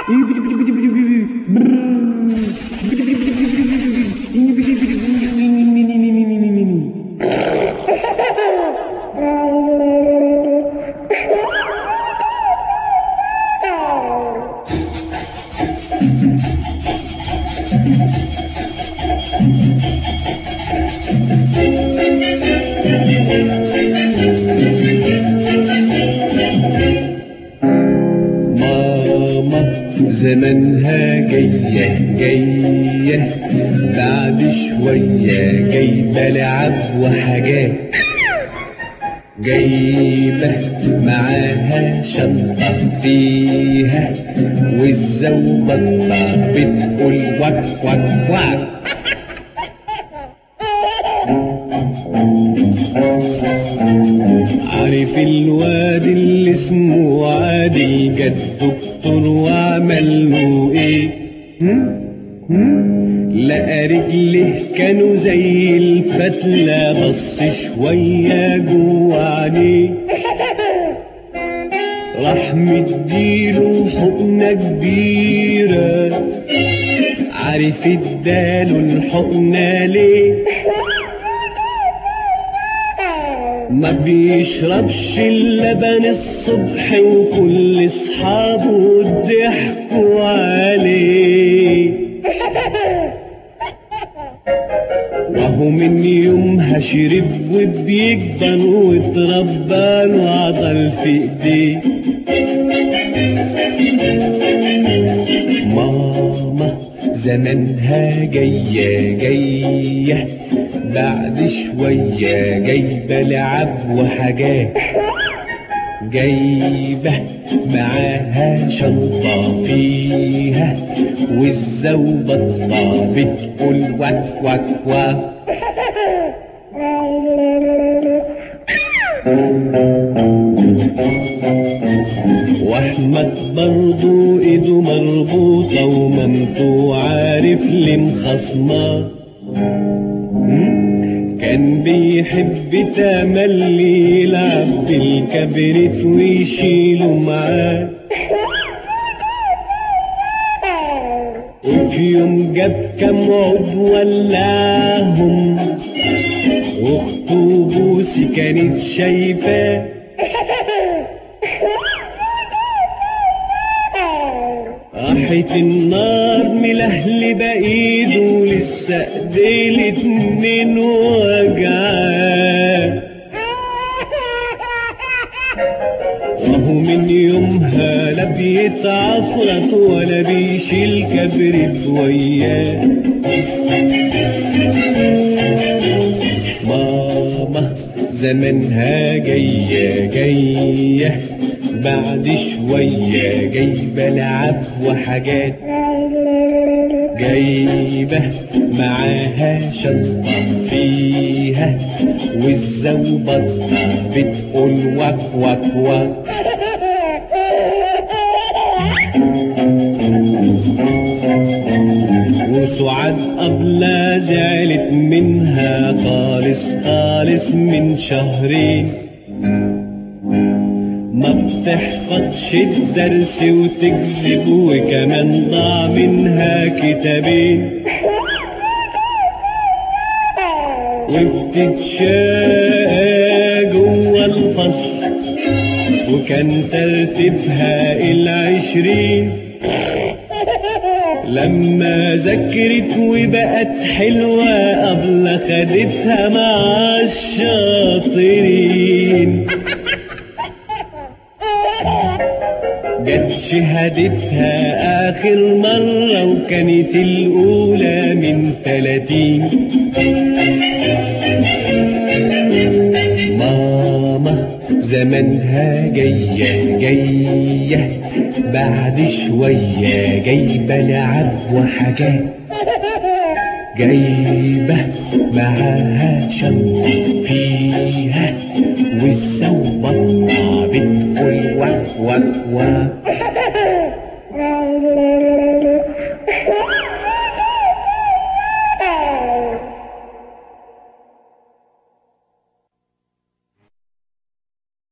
زمنها جاية بعد شوية، جايبة لعب وحاجات، جايبة معاها شنطة فيها والزوبطة بتقول وك وك وك. عارف الواد اللي اسمه عادل، جه الدكتور وعمل له ايه؟ لقى رجله كانوا زي الفتلة، بص شوية جوه عينيه، راح مديله حقنة كبيرة. عارف اداله الحقنة ليه؟ ما بيشربش اللبن الصبح، وكل اصحابه ضحكوا عليه، وهو من يومها شرب وبيكبر، واتربى له عضل في ايديه. ماما زمنها جاية بعد شوية، جايبة لعب وحاجات، جايبة معاها شنطة فيها والزوبطة بتقول وك وك وك. واحمد برضو ايده مربوطة، ومامته عارف ليه مخصماه، كان بيحب تملي يلعب بالكبريت ويشيله معاه. وفي يوم جاب كام عود ولعهم، واخته بوسي كانت شايفاه، راحت النار ملهلبة ايده، لسه ايديه الاتنين وجعاه. وهو من يومها لا بيتعفرت ولا بيشيل كبريت وياه. ماما زمنها جاية بعد شوية، جايبة لعب وحاجات، جايبة معاها شنطة فيها والزوبطة بتقول وك وك وك. وسعاد أبلة زعلت منها خالص من شهرين، ما بتحفظش الدرس وتكذب، وكمان ضاع منها كتابين، وبتتشاقى جوا الفصل، وكان ترتيبها 20. لما ذاكرت وبقت حلوة، أبلة خدتها مع الشاطرين، جت شهادتها آخر مرة، وكانت الأولى من 30. ماما زمنها جاية بعد شوية، جايبة لعب وحاجات، جايبة معاها شنطة فيها والزوبطة بتقول وك وك وك.